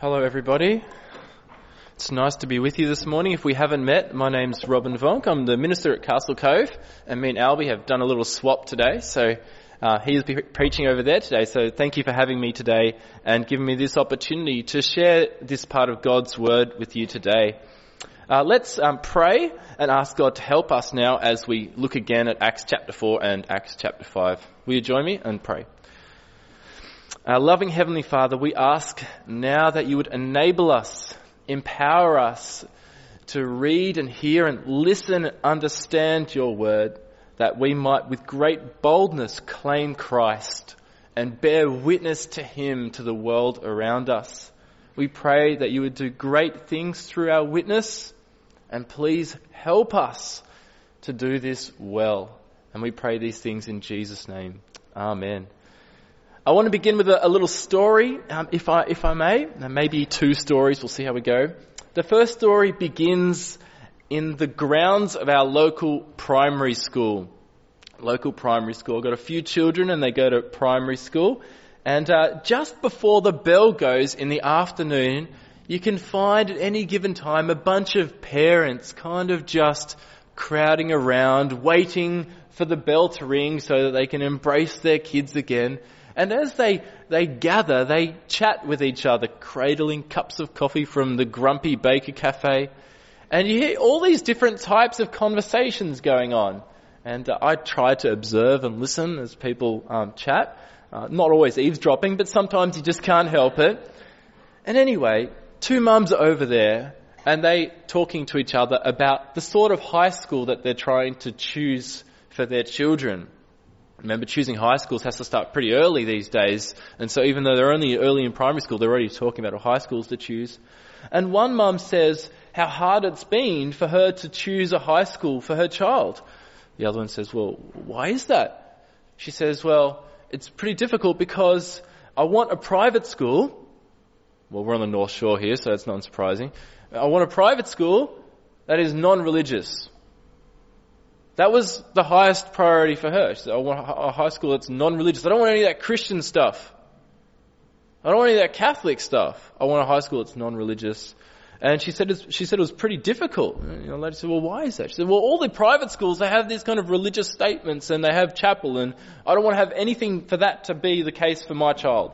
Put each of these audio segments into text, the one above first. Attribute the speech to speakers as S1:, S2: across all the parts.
S1: Hello everybody. It's nice to be with you this morning. If we haven't met, my name's Robin Vonk. I'm the minister at Castle Cove, and me and Albie have done a little swap today. So he's preaching over there today. So thank you for having me today and giving me this opportunity to share this part of God's Word with you today. Let's pray and ask God to help us now as we look again at Acts chapter 4 and Acts chapter 5. Will you join me and pray? Our loving Heavenly Father, we ask now that you would enable us, empower us to read and hear and listen and understand your word, that we might with great boldness claim Christ and bear witness to him to the world around us. We pray that you would do great things through our witness, and please help us to do this well. And we pray these things in Jesus' name. Amen. I want to begin with a little story, if I may. Maybe two stories. We'll see how we go. The first story begins in the grounds of our local primary school. I've got a few children and they go to primary school. And just before the bell goes in the afternoon, you can find at any given time a bunch of parents kind of just crowding around, waiting for the bell to ring so that they can embrace their kids again. And as they gather, they chat with each other, cradling cups of coffee from the Grumpy Baker Cafe. And you hear all these different types of conversations going on. And I try to observe and listen as people chat. Not always eavesdropping, but sometimes you just can't help it. And anyway, two mums are over there and they talking to each other about the sort of high school that they're trying to choose for their children. Remember, choosing high schools has to start pretty early these days. And so even though they're only early in primary school, they're already talking about high schools to choose. And one mum says how hard it's been for her to choose a high school for her child. The other one says, well, why is that? She says, well, it's pretty difficult because I want a private school. Well, we're on the North Shore here, so it's not unsurprising. I want a private school that is non-religious. That was the highest priority for her. She said, I want a high school that's non-religious. I don't want any of that Christian stuff. I don't want any of that Catholic stuff. I want a high school that's non-religious. And she said it was pretty difficult. And the lady said, well, why is that? She said, well, all the private schools, they have these kind of religious statements and they have chapel, and I don't want to have anything for that to be the case for my child.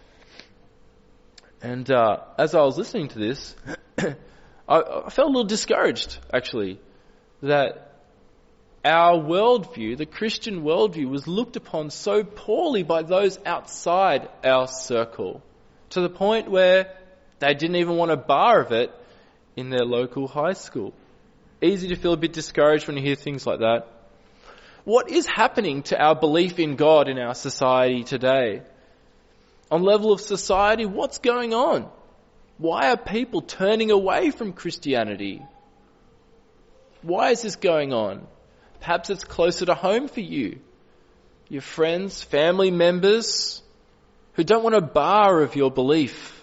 S1: And as I was listening to this, I felt a little discouraged, actually, that our worldview, the Christian worldview, was looked upon so poorly by those outside our circle, to the point where they didn't even want a bar of it in their local high school. Easy to feel a bit discouraged when you hear things like that. What is happening to our belief in God in our society today? On level of society, what's going on? Why are people turning away from Christianity? Why is this going on? Perhaps it's closer to home for you. Your friends, family members who don't want a bar of your belief.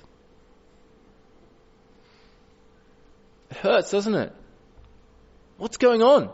S1: It hurts, doesn't it? What's going on?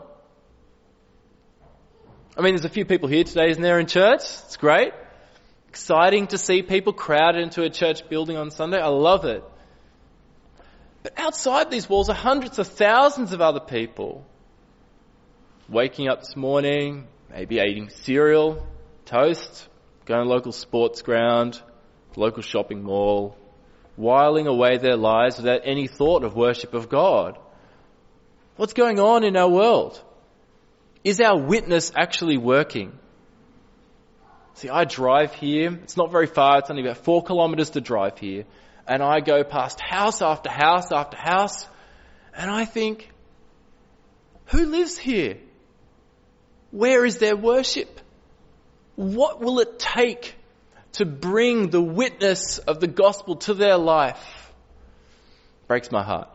S1: I mean, there's a few people here today, isn't there, in church? It's great. Exciting to see people crowded into a church building on Sunday. I love it. But outside these walls are hundreds of thousands of other people. Waking up this morning, maybe eating cereal, toast, going to local sports ground, local shopping mall, whiling away their lives without any thought of worship of God. What's going on in our world? Is our witness actually working? See, I drive here. It's not very far. It's only about 4 kilometres to drive here. And I go past house after house after house. And I think, who lives here? Where is their worship? What will it take to bring the witness of the gospel to their life? Breaks my heart.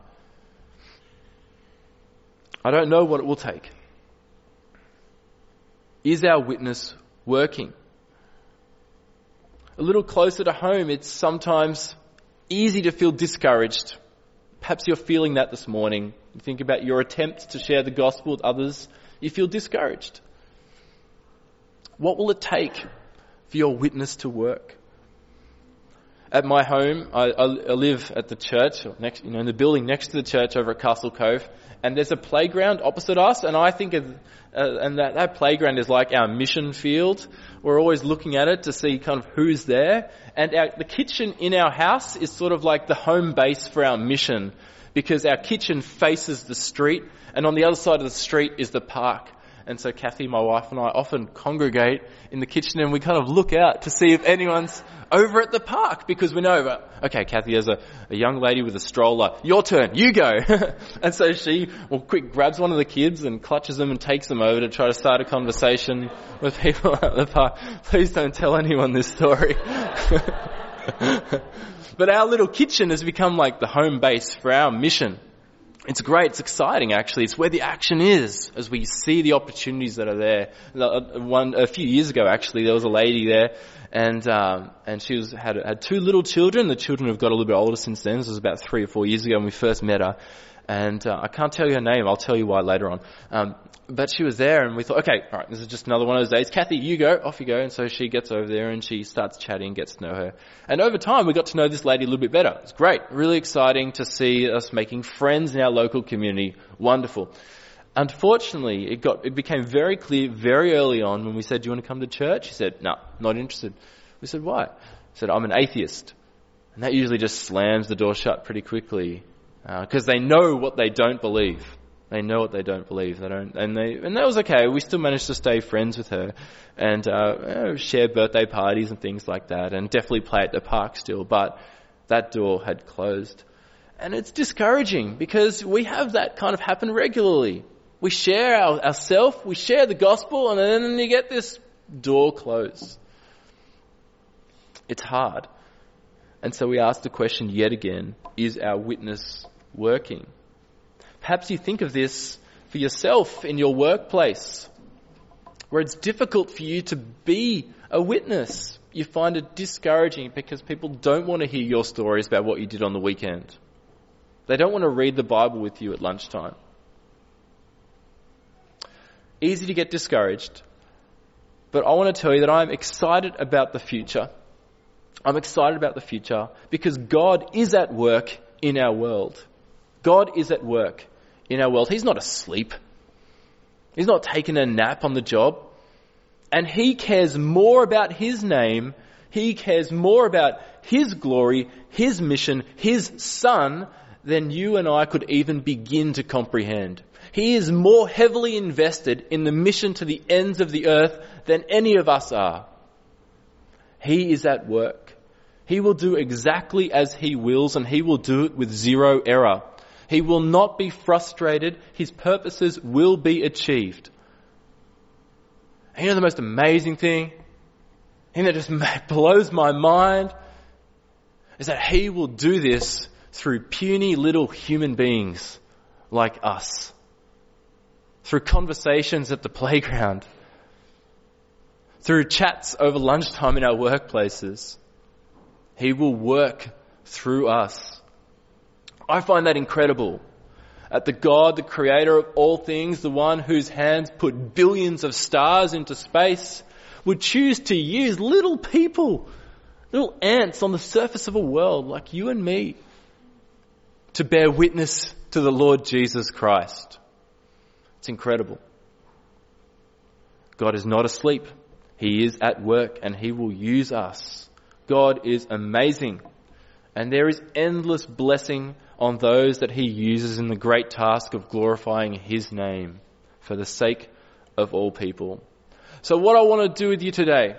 S1: I don't know what it will take. Is our witness working? A little closer to home, it's sometimes easy to feel discouraged. Perhaps you're feeling that this morning. You think about your attempts to share the gospel with others. You feel discouraged. What will it take for your witness to work? At my home, I live at the church, next, in the building next to the church over at Castle Cove, and there's a playground opposite us, and I think and that playground is like our mission field. We're always looking at it to see kind of who's there, and the kitchen in our house is sort of like the home base for our mission, because our kitchen faces the street, and on the other side of the street is the park. And so Kathy, my wife, and I often congregate in the kitchen, and we kind of look out to see if anyone's over at the park, because we know, okay, Kathy, there's a young lady with a stroller. Your turn, you go. And so she grabs one of the kids and clutches them and takes them over to try to start a conversation with people at the park. Please don't tell anyone this story. But our little kitchen has become like the home base for our mission. It's great. It's exciting, actually. It's where the action is as we see the opportunities that are there. A few years ago, actually, there was a lady there, and she had two little children. The children have got a little bit older since then. This was about 3 or 4 years ago when we first met her. And I can't tell you her name. I'll tell you why later on. But she was there, and we thought, okay, all right, this is just another one of those days. Kathy, you go, off you go. And so she gets over there, and she starts chatting, gets to know her. And over time, we got to know this lady a little bit better. It's great, really exciting to see us making friends in our local community. Wonderful. Unfortunately, it became very clear very early on when we said, do you want to come to church? She said, no, not interested. We said, why? She said, I'm an atheist. And that usually just slams the door shut pretty quickly. Because they know what they don't believe. They know what they don't believe. And that was okay. We still managed to stay friends with her and share birthday parties and things like that, and definitely play at the park still. But that door had closed, and it's discouraging because we have that kind of happen regularly. We share ourselves, we share the gospel, and then you get this door closed. It's hard. And so we ask the question yet again, is our witness working? Perhaps you think of this for yourself in your workplace, where it's difficult for you to be a witness. You find it discouraging because people don't want to hear your stories about what you did on the weekend. They don't want to read the Bible with you at lunchtime. Easy to get discouraged, but I want to tell you that I'm excited about the future. I'm excited about the future because God is at work in our world. God is at work in our world. He's not asleep. He's not taking a nap on the job. And He cares more about His name. He cares more about His glory, His mission, His Son than you and I could even begin to comprehend. He is more heavily invested in the mission to the ends of the earth than any of us are. He is at work. He will do exactly as He wills, and He will do it with zero error. He will not be frustrated. His purposes will be achieved. And you know the most amazing thing that just blows my mind, is that He will do this through puny little human beings like us. Through conversations at the playground. Through chats over lunchtime in our workplaces. He will work through us. I find that incredible. At the God, the creator of all things, the one whose hands put billions of stars into space, would choose to use little people, little ants on the surface of a world like you and me, to bear witness to the Lord Jesus Christ. It's incredible. God is not asleep. He is at work, and He will use us. God is amazing, and there is endless blessing on those that He uses in the great task of glorifying His name for the sake of all people. So what I want to do with you today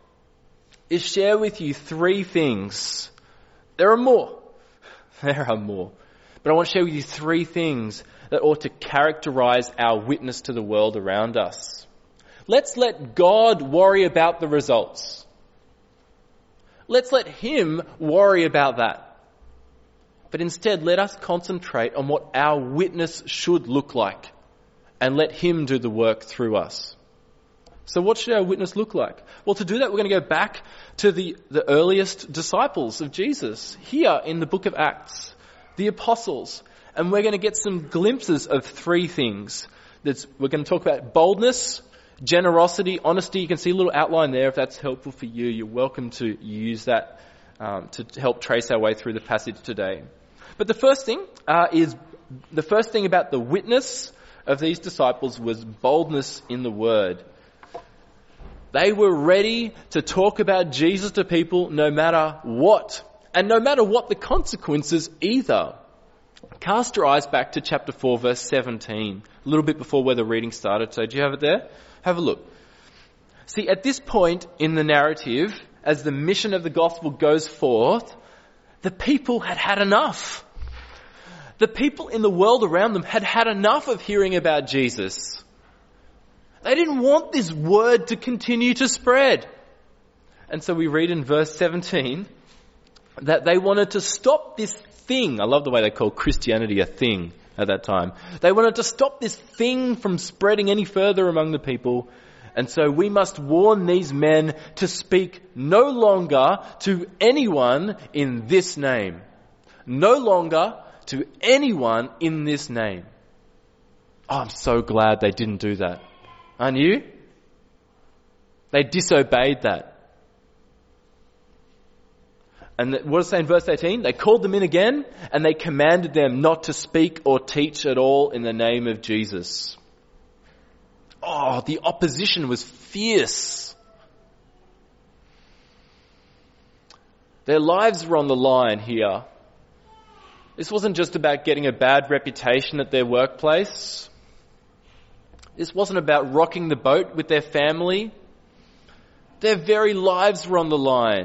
S1: is share with you 3 things. There are more. But I want to share with you 3 things that ought to characterize our witness to the world around us. Let's let God worry about the results. Let's let Him worry about that. But instead, let us concentrate on what our witness should look like and let Him do the work through us. So what should our witness look like? Well, to do that, we're going to go back to the earliest disciples of Jesus here in the book of Acts, the apostles. And we're going to get some glimpses of 3 things. We're going to talk about boldness, generosity, honesty. You can see a little outline there if that's helpful for you. You're welcome to use that to help trace our way through the passage today. But the first thing about the witness of these disciples was boldness in the word. They were ready to talk about Jesus to people no matter what, and no matter what the consequences either. Cast your eyes back to chapter 4, verse 17, a little bit before where the reading started. So do you have it there? Have a look. See, at this point in the narrative, as the mission of the gospel goes forth, the people had had enough. The people in the world around them had had enough of hearing about Jesus. They didn't want this word to continue to spread. And so we read in verse 17 that they wanted to stop this thing. I love the way they called Christianity a thing at that time. They wanted to stop this thing from spreading any further among the people. And so we must warn these men to speak no longer to anyone in this name. No longer to anyone in this name. Oh, I'm so glad they didn't do that. Aren't you? They disobeyed that. And what does it say in verse 18? They called them in again and they commanded them not to speak or teach at all in the name of Jesus. Oh, the opposition was fierce. Their lives were on the line here. This wasn't just about getting a bad reputation at their workplace. This wasn't about rocking the boat with their family. Their very lives were on the line.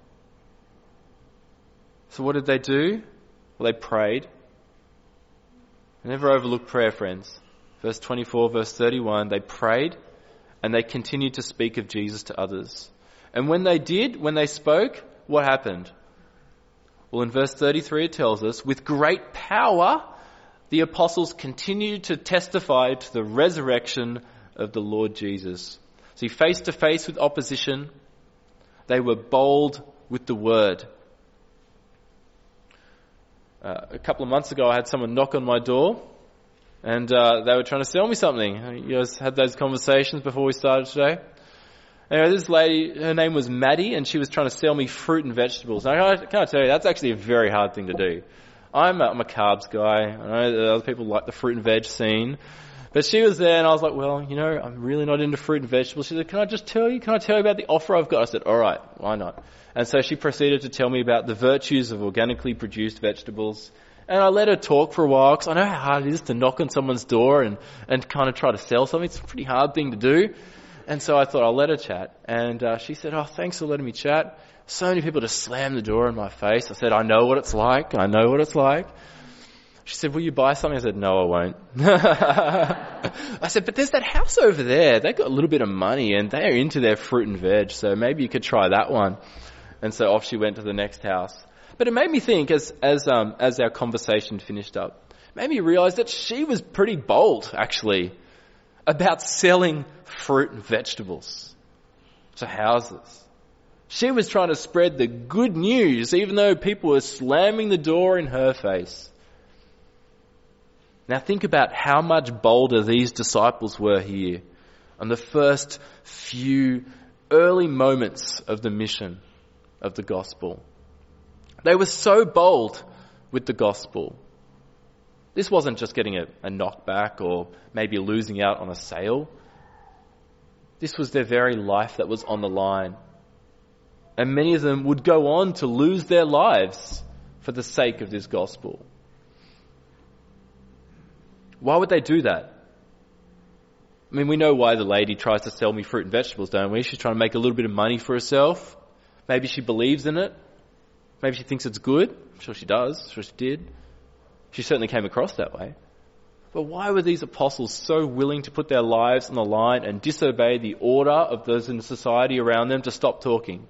S1: So what did they do? Well, they prayed. Never overlook prayer, friends. Verse 24, verse 31, they prayed and they continued to speak of Jesus to others. And when they spoke, what happened? Well, in verse 33 it tells us, with great power, the apostles continued to testify to the resurrection of the Lord Jesus. See, face to face with opposition, they were bold with the word. A couple of months ago, I had someone knock on my door, and they were trying to sell me something. You guys had those conversations before we started today. Anyway, this lady, her name was Maddie, and she was trying to sell me fruit and vegetables. Now, can I tell you, that's actually a very hard thing to do. I'm a carbs guy. I know that other people like the fruit and veg scene. But she was there, and I was like, well, you know, I'm really not into fruit and vegetables. She said, can I tell you about the offer I've got? I said, all right, why not? And so she proceeded to tell me about the virtues of organically produced vegetables. And I let her talk for a while, because I know how hard it is to knock on someone's door and kind of try to sell something. It's a pretty hard thing to do. And so I thought I'll let her chat. And she said, oh, thanks for letting me chat. So many people just slammed the door in my face. I said, I know what it's like. She said, will you buy something? I said, no, I won't. I said, but there's that house over there. They've got a little bit of money and they're into their fruit and veg. So maybe you could try that one. And so off she went to the next house. But it made me think, as our conversation finished up, it made me realize that she was pretty bold, actually, about selling fruit and vegetables to houses. She was trying to spread the good news, even though people were slamming the door in her face. Now think about how much bolder these disciples were here on the first few early moments of the mission of the gospel. They were so bold with the gospel. This wasn't just getting a knockback or maybe losing out on a sale. This was their very life that was on the line. And many of them would go on to lose their lives for the sake of this gospel. Why would they do that? I mean, we know why the lady tries to sell me fruit and vegetables, don't we? She's trying to make a little bit of money for herself. Maybe she believes in it. Maybe she thinks it's good. I'm sure she does. I'm sure she did. She certainly came across that way. But why were these apostles so willing to put their lives on the line and disobey the order of those in society around them to stop talking?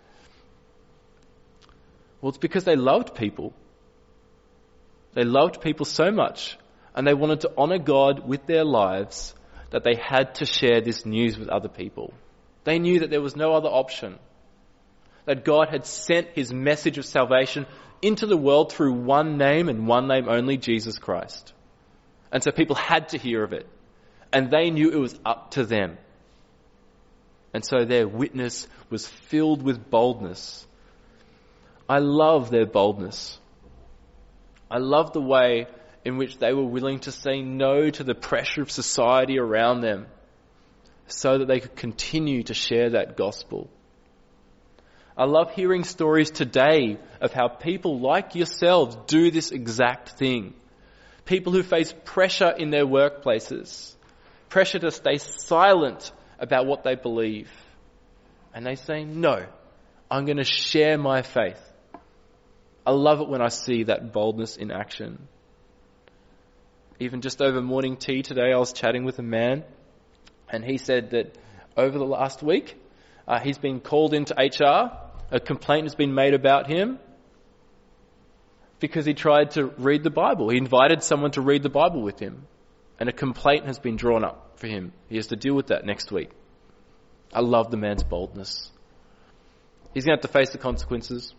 S1: Well, it's because they loved people. They loved people so much, and they wanted to honor God with their lives, that they had to share this news with other people. They knew that there was no other option. That God had sent his message of salvation into the world through one name and one name only, Jesus Christ. And so people had to hear of it. And they knew it was up to them. And so their witness was filled with boldness. I love their boldness. I love the way in which they were willing to say no to the pressure of society around them so that they could continue to share that gospel. I love hearing stories today of how people like yourselves do this exact thing. People who face pressure in their workplaces, pressure to stay silent about what they believe. And they say, no, I'm going to share my faith. I love it when I see that boldness in action. Even just over morning tea today, I was chatting with a man, and he said that over the last week, he's been called into HR. A complaint has been made about him because he tried to read the Bible. He invited someone to read the Bible with him, and a complaint has been drawn up for him. He has to deal with that next week. I love the man's boldness. He's going to have to face the consequences.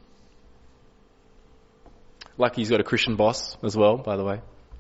S1: Lucky he's got a Christian boss as well, by the way.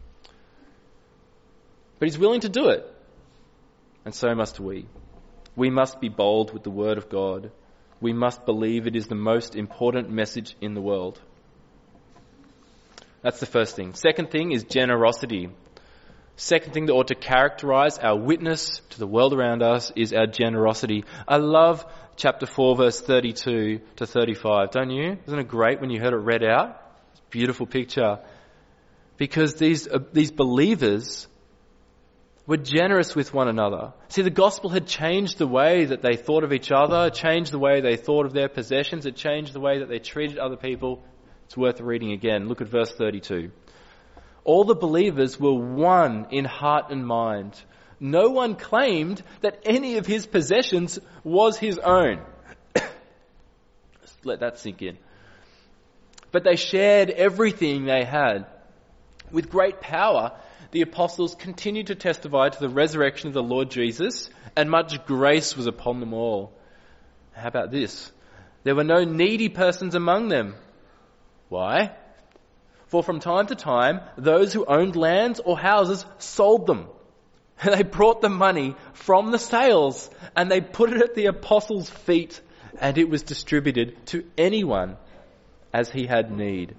S1: But he's willing to do it. And so must we. We must be bold with the word of God. We must believe it is the most important message in the world. That's the first thing. Second thing is generosity. Second thing that ought to characterize our witness to the world around us is our generosity. I love chapter 4, verse 32 to 35, don't you? Isn't it great when you heard it read out? It's a beautiful picture. Because these believers were generous with one another. See, the gospel had changed the way that they thought of each other, changed the way they thought of their possessions, it changed the way that they treated other people. It's worth reading again. Look at verse 32. All the believers were one in heart and mind. No one claimed that any of his possessions was his own. Let that sink in. But they shared everything they had. With great power, the apostles continued to testify to the resurrection of the Lord Jesus, and much grace was upon them all. How about this? There were no needy persons among them. Why? For from time to time, those who owned lands or houses sold them. And they brought the money from the sales and they put it at the apostles' feet, and it was distributed to anyone as he had need.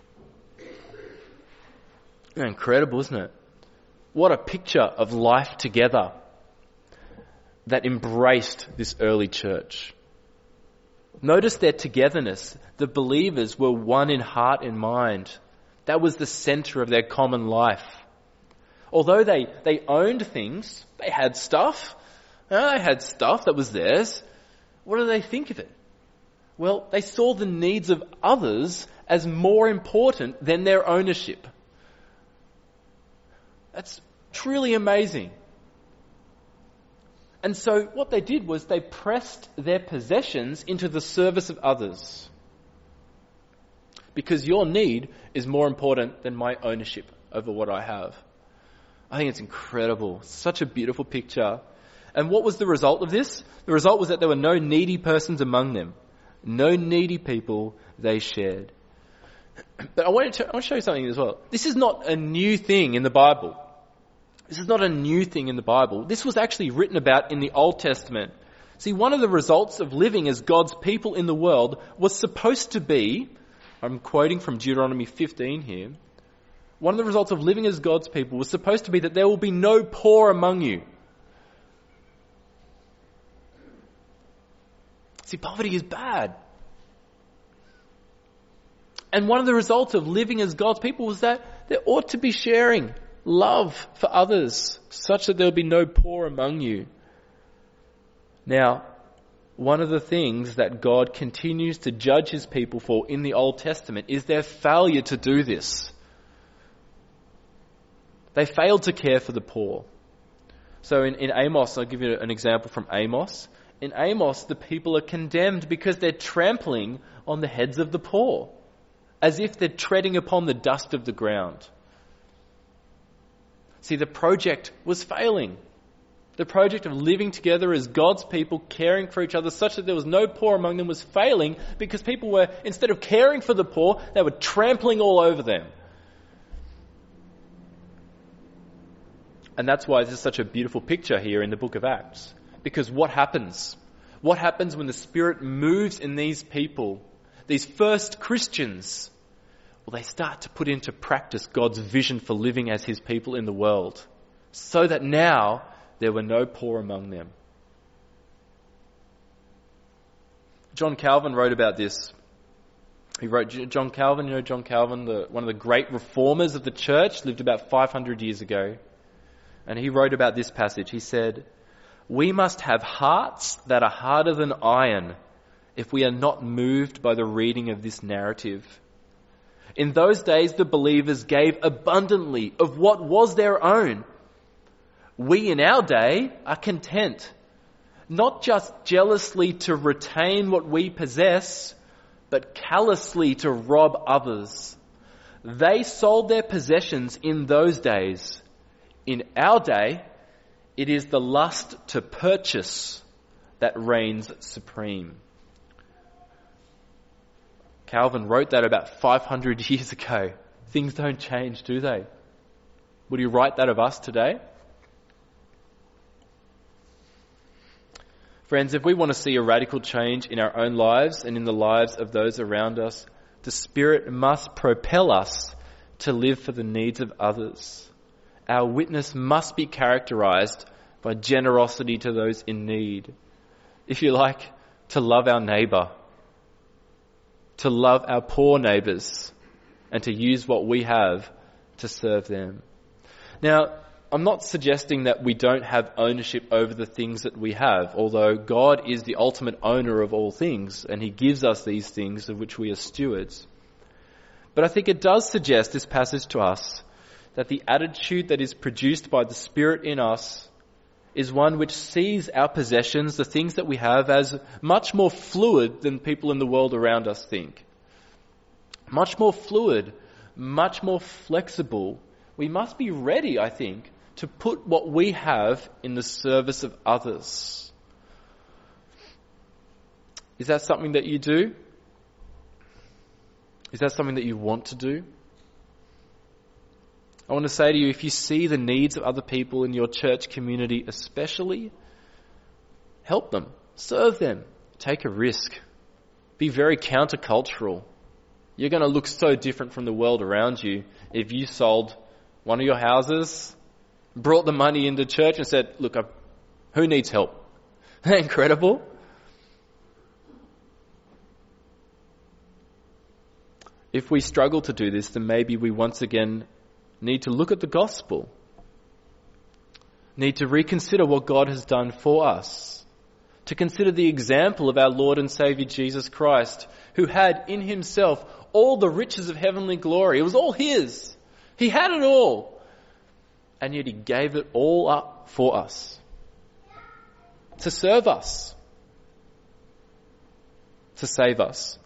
S1: Incredible, isn't it? What a picture of life together that embraced this early church. Notice their togetherness. The believers were one in heart and mind. That was the center of their common life. Although they owned things, they had stuff. They had stuff that was theirs. What do they think of it? Well, they saw the needs of others as more important than their ownership. That's truly amazing. And so what they did was they pressed their possessions into the service of others. Because your need is more important than my ownership over what I have. I think it's incredible. Such a beautiful picture. And what was the result of this? The result was that there were no needy persons among them. No needy people they shared. But I want to show you something as well. This is not a new thing in the Bible. This is not a new thing in the Bible. This was actually written about in the Old Testament. See, one of the results of living as God's people in the world was supposed to be, I'm quoting from Deuteronomy 15 here, one of the results of living as God's people was supposed to be that there will be no poor among you. See, poverty is bad. And one of the results of living as God's people was that there ought to be sharing, love for others, such that there'll be no poor among you. Now, one of the things that God continues to judge his people for in the Old Testament is their failure to do this. They failed to care for the poor. So in Amos, I'll give you an example from Amos. In Amos, the people are condemned because they're trampling on the heads of the poor, as if they're treading upon the dust of the ground. See, the project was failing. The project of living together as God's people, caring for each other such that there was no poor among them, was failing because people were, instead of caring for the poor, they were trampling all over them. And that's why this is such a beautiful picture here in the book of Acts. Because what happens? What happens when the Spirit moves in these people? these first Christians, well, they start to put into practice God's vision for living as his people in the world, so that now there were no poor among them. John Calvin wrote about this. John Calvin, one of the great reformers of the church, lived about 500 years ago. And he wrote about this passage. He said, "We must have hearts that are harder than iron if we are not moved by the reading of this narrative. In those days, the believers gave abundantly of what was their own. We in our day are content, not just jealously to retain what we possess, but callously to rob others. They sold their possessions in those days. In our day, it is the lust to purchase that reigns supreme." Calvin wrote that about 500 years ago. Things don't change, do they? Would he write that of us today? Friends, if we want to see a radical change in our own lives and in the lives of those around us, the Spirit must propel us to live for the needs of others. Our witness must be characterized by generosity to those in need. If you like, to love our neighbour, to love our poor neighbours, and to use what we have to serve them. Now, I'm not suggesting that we don't have ownership over the things that we have, although God is the ultimate owner of all things, and he gives us these things of which we are stewards. But I think it does suggest, this passage to us, that the attitude that is produced by the Spirit in us is one which sees our possessions, the things that we have, as much more fluid than people in the world around us think. Much more fluid, much more flexible. We must be ready, I think, to put what we have in the service of others. Is that something that you do? Is that something that you want to do? I want to say to you, if you see the needs of other people in your church community especially, help them, serve them, take a risk. Be very countercultural. You're going to look so different from the world around you if you sold one of your houses, brought the money into church and said, "Look, who needs help?" Isn't that incredible? If we struggle to do this, then maybe we once again need to look at the gospel, need to reconsider what God has done for us, to consider the example of our Lord and Saviour Jesus Christ, who had in himself all the riches of heavenly glory. It was all his. He had it all. And yet he gave it all up for us, to serve us, to save us.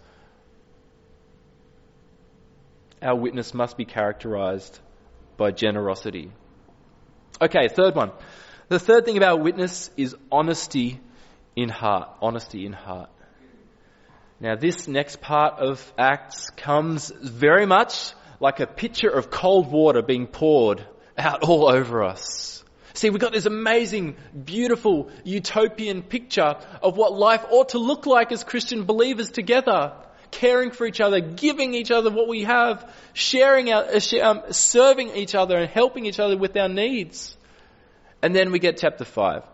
S1: Our witness must be characterized by generosity. Okay, third one. The third thing about witness is honesty in heart. Honesty in heart. Now, this next part of Acts comes very much like a pitcher of cold water being poured out all over us. See, we've got this amazing, beautiful, utopian picture of what life ought to look like as Christian believers together. Caring for each other, giving each other what we have, serving each other and helping each other with our needs. And then we get chapter 5.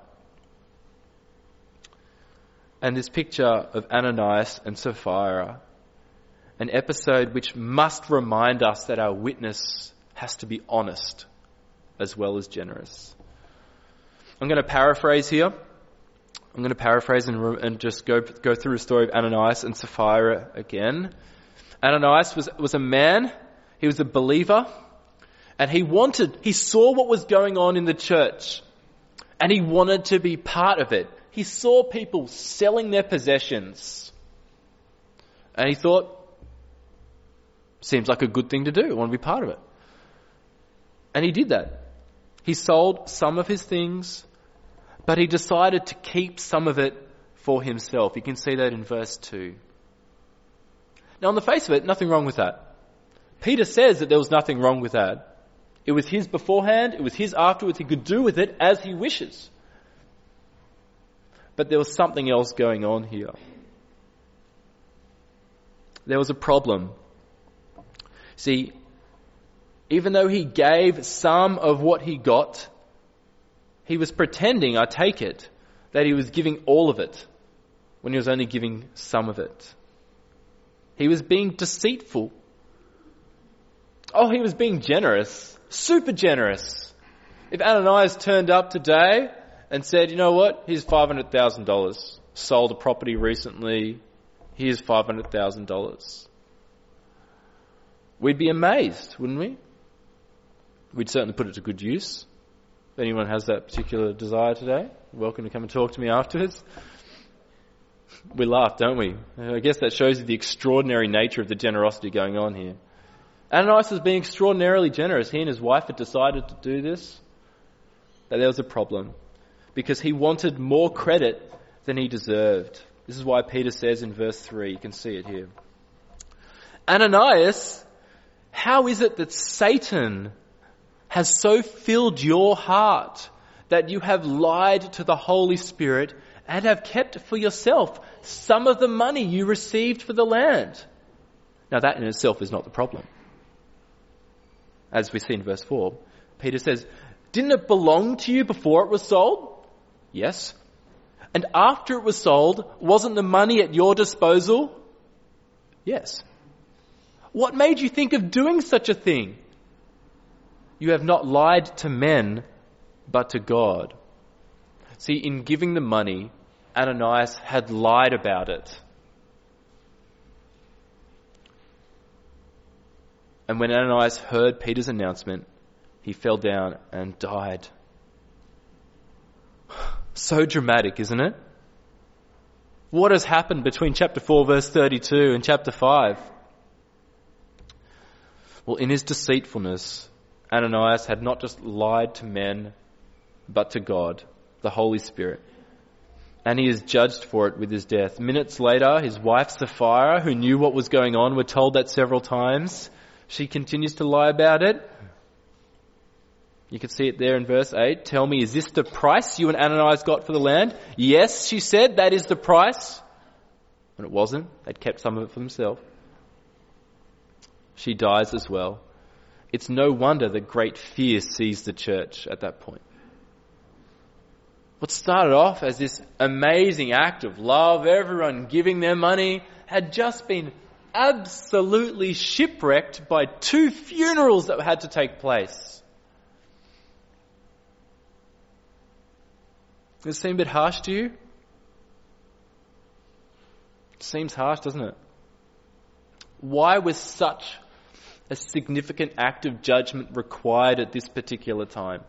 S1: And this picture of Ananias and Sapphira, an episode which must remind us that our witness has to be honest as well as generous. I'm going to paraphrase here. I'm going to paraphrase and just go through the story of Ananias and Sapphira again. Ananias was a man. He was a believer. And he saw what was going on in the church. And he wanted to be part of it. He saw people selling their possessions. And he thought, seems like a good thing to do. I want to be part of it. And he did that. He sold some of his things, but he decided to keep some of it for himself. You can see that in verse 2. Now, on the face of it, nothing wrong with that. Peter says that there was nothing wrong with that. It was his beforehand, it was his afterwards. He could do with it as he wishes. But there was something else going on here. there was a problem. See, even though he gave some of what he got, he was pretending, I take it, that he was giving all of it when he was only giving some of it. He was being deceitful. Oh, he was being generous, super generous. If Ananias turned up today and said, you know what, here's $500,000, sold a property recently, here's $500,000. We'd be amazed, wouldn't we? We'd certainly put it to good use. If anyone has that particular desire today, welcome to come and talk to me afterwards. We laugh, don't we? I guess that shows you the extraordinary nature of the generosity going on here. Ananias was being extraordinarily generous. He and his wife had decided to do this. But there was a problem, because he wanted more credit than he deserved. This is why Peter says in verse 3, you can see it here. Ananias, how is it that Satan has so filled your heart that you have lied to the Holy Spirit and have kept for yourself some of the money you received for the land? Now that in itself is not the problem. As we see in verse 4, Peter says, didn't it belong to you before it was sold? Yes. And after it was sold, wasn't the money at your disposal? Yes. What made you think of doing such a thing? You have not lied to men, but to God. See, in giving the money, Ananias had lied about it. And when Ananias heard Peter's announcement, he fell down and died. So dramatic, isn't it? What has happened between chapter 4, verse 32 and chapter 5? Well, in his deceitfulness, Ananias had not just lied to men, but to God, the Holy Spirit. And he is judged for it with his death. Minutes later, his wife Sapphira, who knew what was going on, we're told that several times, she continues to lie about it. You can see it there in verse 8. Tell me, is this the price you and Ananias got for the land? Yes, she said, that is the price. When it wasn't, they'd kept some of it for themselves. She dies as well. It's no wonder that great fear seized the church at that point. What started off as this amazing act of love, everyone giving their money, had just been absolutely shipwrecked by 2 funerals that had to take place. Does it seem a bit harsh to you? It seems harsh, doesn't it? Why was such a significant act of judgment required at this particular time?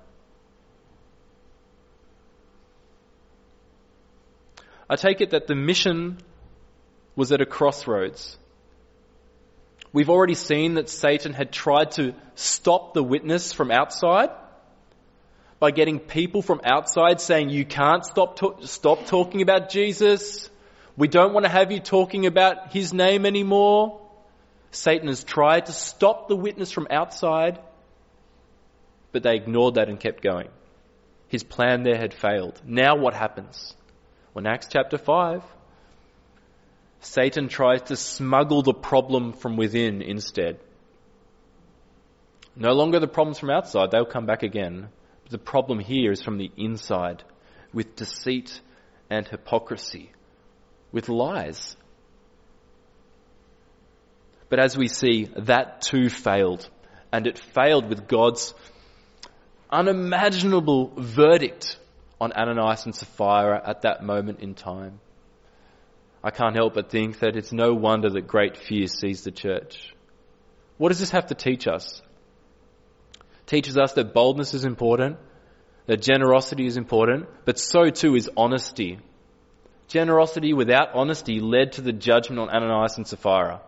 S1: I take it that the mission was at a crossroads. We've already seen that Satan had tried to stop the witness from outside by getting people from outside saying, you can't stop talking about Jesus. We don't want to have you talking about his name anymore. Satan has tried to stop the witness from outside, but they ignored that and kept going. His plan there had failed. Now what happens? Well, in Acts chapter 5, Satan tries to smuggle the problem from within instead. No longer the problems from outside, they'll come back again. But the problem here is from the inside, with deceit and hypocrisy, with lies. But as we see, that too failed. And it failed with God's unimaginable verdict on Ananias and Sapphira at that moment in time. I can't help but think that it's no wonder that great fear seized the church. What does this have to teach us? It teaches us that boldness is important, that generosity is important, but so too is honesty. Generosity without honesty led to the judgment on Ananias and Sapphira.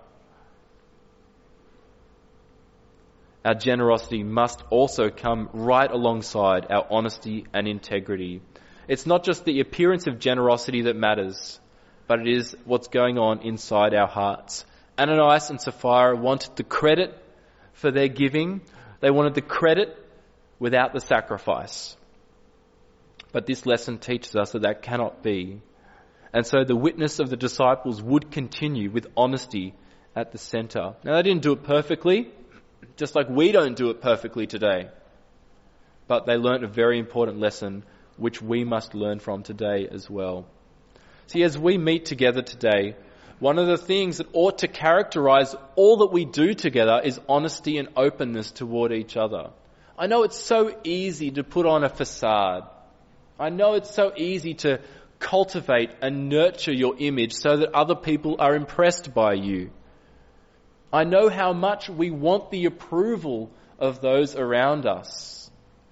S1: Our generosity must also come right alongside our honesty and integrity. It's not just the appearance of generosity that matters, but it is what's going on inside our hearts. Ananias and Sapphira wanted the credit for their giving. They wanted the credit without the sacrifice. But this lesson teaches us that that cannot be. And so the witness of the disciples would continue with honesty at the center. Now, they didn't do it perfectly, just like we don't do it perfectly today. But they learned a very important lesson, which we must learn from today as well. See, as we meet together today, one of the things that ought to characterize all that we do together is honesty and openness toward each other. I know it's so easy to put on a facade. I know it's so easy to cultivate and nurture your image so that other people are impressed by you. I know how much we want the approval of those around us.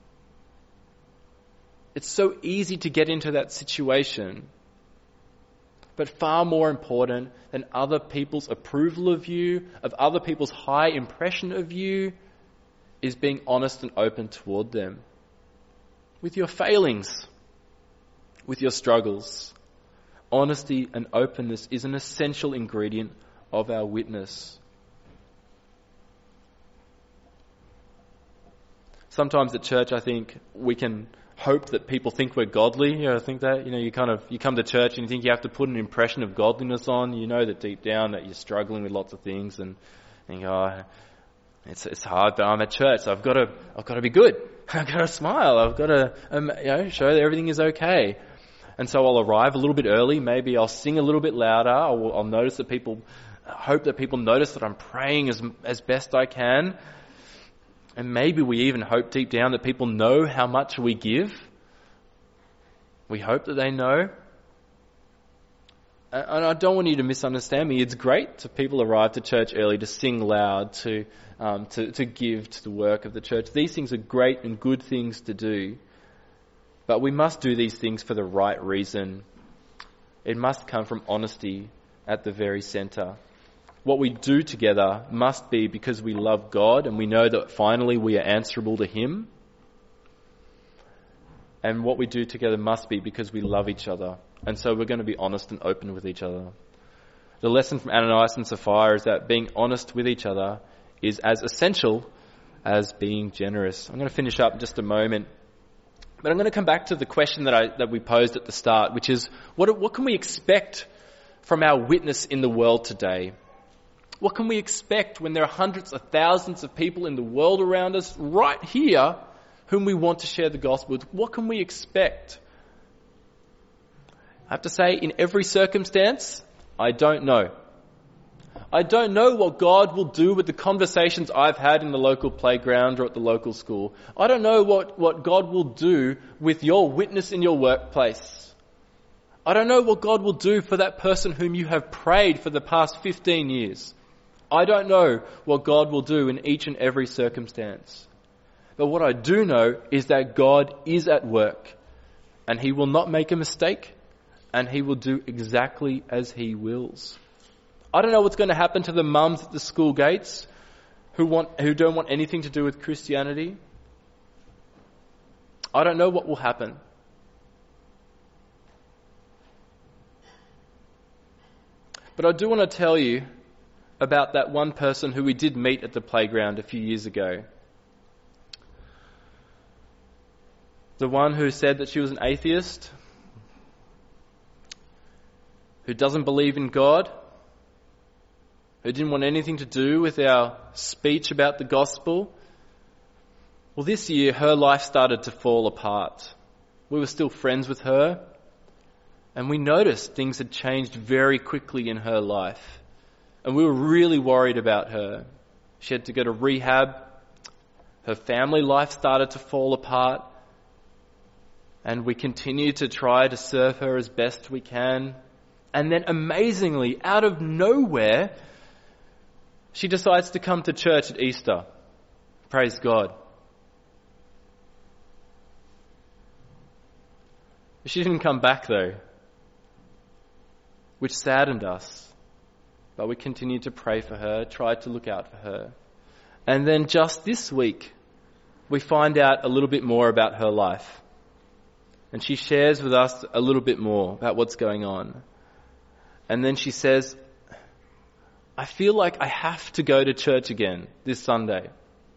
S1: It's so easy to get into that situation. But far more important than other people's approval of you, of other people's high impression of you, is being honest and open toward them. With your failings, with your struggles. Honesty and openness is an essential ingredient of our witness. Sometimes at church, I think we can hope that people think we're godly. I think that, you come to church and you think you have to put an impression of godliness on. You know that deep down that you're struggling with lots of things and think, it's hard, but I'm at church, so I've got to be good. I've got to smile. I've got to, show that everything is okay. And so I'll arrive a little bit early. Maybe I'll sing a little bit louder. I'll notice that hope that people notice that I'm praying as best I can. And maybe we even hope deep down that people know how much we give. We hope that they know. And I don't want you to misunderstand me. It's great to people arrive to church early, to sing loud, to give to the work of the church. These things are great and good things to do. But we must do these things for the right reason. It must come from honesty at the very center. What we do together must be because we love God and we know that finally we are answerable to Him. And what we do together must be because we love each other. And so we're going to be honest and open with each other. The lesson from Ananias and Sapphira is that being honest with each other is as essential as being generous. I'm going to finish up in just a moment. But I'm going to come back to the question that we posed at the start, which is, what can we expect from our witness in the world today? What can we expect when there are hundreds of thousands of people in the world around us right here whom we want to share the gospel with? What can we expect? I have to say, in every circumstance, I don't know. I don't know what God will do with the conversations I've had in the local playground or at the local school. I don't know what God will do with your witness in your workplace. I don't know what God will do for that person whom you have prayed for the past 15 years. I don't know what God will do in each and every circumstance. But what I do know is that God is at work and He will not make a mistake and He will do exactly as He wills. I don't know what's going to happen to the mums at the school gates who don't want anything to do with Christianity. I don't know what will happen. But I do want to tell you about that one person who we did meet at the playground a few years ago. The one who said that she was an atheist, who doesn't believe in God, who didn't want anything to do with our speech about the gospel. Well, this year her life started to fall apart. We were still friends with her, and we noticed things had changed very quickly in her life. And we were really worried about her. She had to go to rehab. Her family life started to fall apart. And we continued to try to serve her as best we can. And then amazingly, out of nowhere, she decides to come to church at Easter. Praise God. She didn't come back though, which saddened us. But we continued to pray for her, tried to look out for her. And then just this week, we find out a little bit more about her life. And she shares with us a little bit more about what's going on. And then she says, I feel like I have to go to church again this Sunday.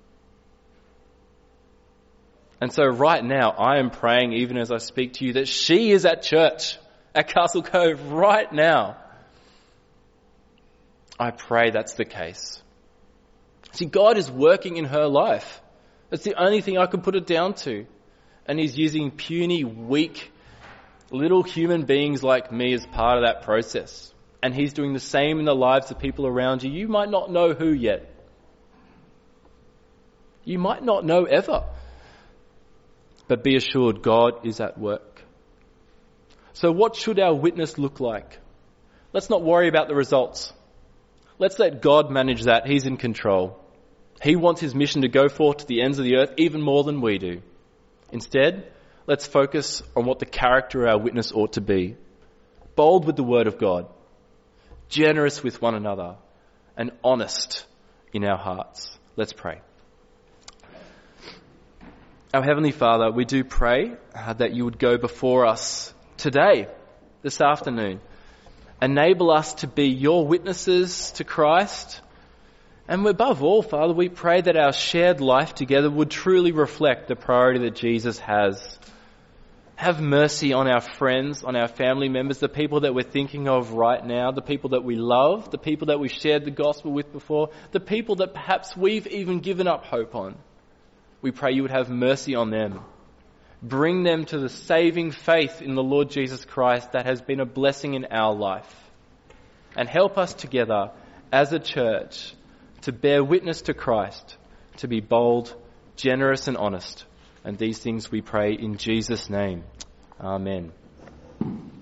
S1: And so right now, I am praying, even as I speak to you, that she is at church at Castle Cove right now. I pray that's the case. See, God is working in her life. That's the only thing I can put it down to. And he's using puny, weak, little human beings like me as part of that process. And he's doing the same in the lives of people around you. You might not know who yet. You might not know ever. But be assured, God is at work. So what should our witness look like? Let's not worry about the results. Let's let God manage that. He's in control. He wants his mission to go forth to the ends of the earth even more than we do. Instead, let's focus on what the character of our witness ought to be. Bold with the word of God, generous with one another, and honest in our hearts. Let's pray. Our Heavenly Father, we do pray that you would go before us today, this afternoon. Enable us to be your witnesses to Christ. And above all, Father, we pray that our shared life together would truly reflect the priority that Jesus has. Have mercy on our friends, on our family members, the people that we're thinking of right now, the people that we love, the people that we shared the gospel with before, the people that perhaps we've even given up hope on. We pray you would have mercy on them. Bring them to the saving faith in the Lord Jesus Christ that has been a blessing in our life. And help us together as a church to bear witness to Christ, to be bold, generous and honest. And these things we pray in Jesus' name. Amen.